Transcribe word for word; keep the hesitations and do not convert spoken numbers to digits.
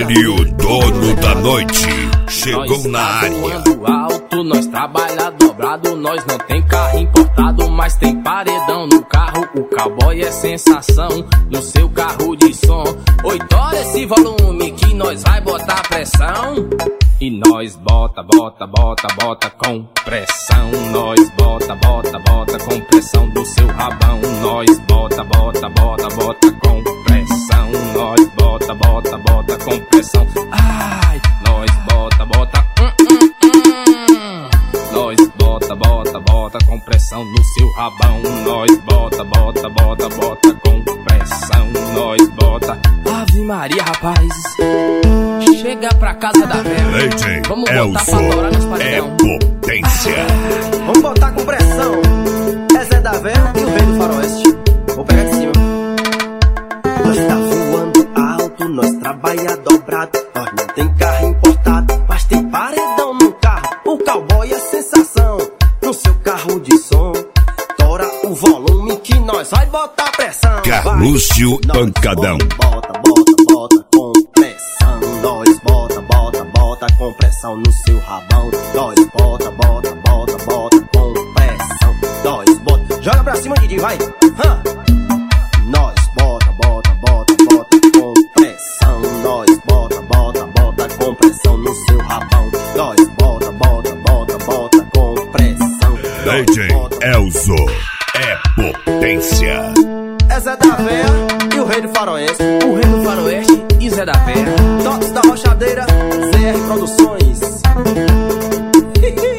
Ele, o dono da noite, chegou na área. Alto, nós trabalha dobrado, nós não tem carro importado, mas tem paredão no carro. O cowboy é sensação no seu carro de som. Oito horas esse volume que nós vai botar pressão. E nós bota, bota, bota, bota com pressão. Nós bota, bota, bota com pressão do seu rabão. Nós bota, bota, bota, bota com pressão. Nós bota, bota, bota com pressão. Ai, nós bota, bota, hum, hum, hum. Nós bota, bota, bota com pressão no seu rabão. Nós bota, bota, bota, bota com pressão. Nós bota, Ave Maria, rapaz. Chega pra casa da velha. Vamos botar pra torar nos paredão. É potência. Ah, vamos botar com pressão. É Zé da Velha e o Rei do Faroeste. Vou pegar de cima. Nós tá voando alto, nós trabalha dobrado. Nós não tem carro importado, mas tem paredão no carro. O cowboy é sensação no seu carro de som. Tora o volume que nós vai botar pressão. Carlúcio Pancadão. Bota, bota, bota com pressão. Nós bota, bota, bota com pressão no seu rabão. Nós bota, bota, bota, bota com pressão. Nós bota, joga pra cima, Didi, vai. Hã? Nós bota, bota, bota, bota com pressão. Nós bota, bota, bota com pressão no seu rabão. Nós bota, bota, bota, bota com pressão. D J Elzo é potência. É Zé da Véia e o Rei do Faroeste. O Rei do Faroeste e Zé da Véia. Toques da Rochadeira, Z R Produções.